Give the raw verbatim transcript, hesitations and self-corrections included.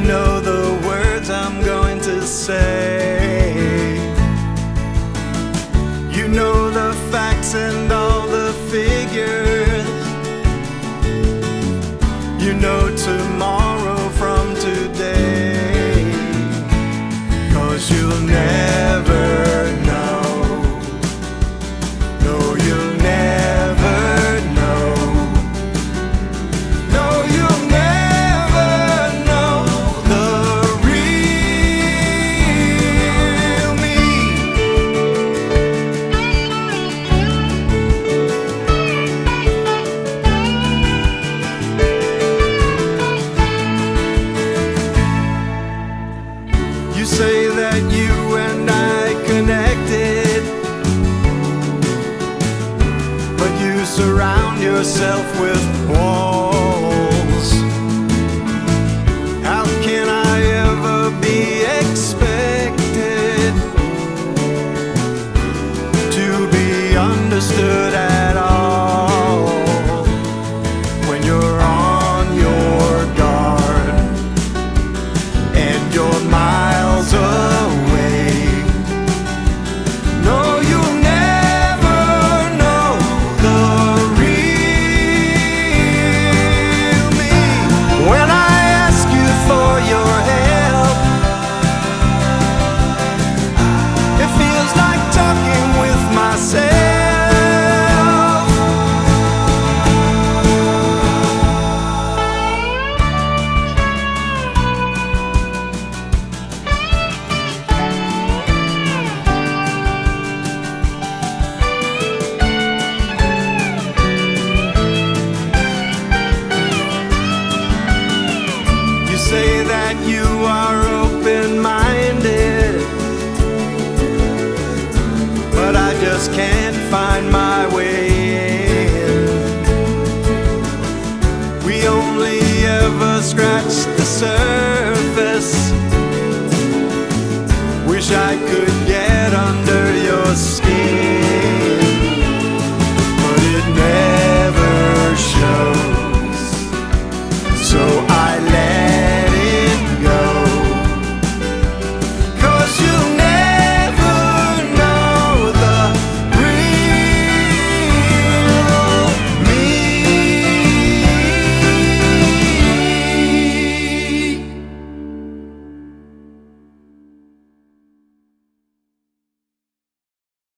know the words I'm going to say. You know the facts and all the figures. You know tomorrow from today. 'Cause you'll never know. No, you'll never know. No, you'll never know the real me. You say that you and I connected, but you surround yourself with walls. How can I ever be expected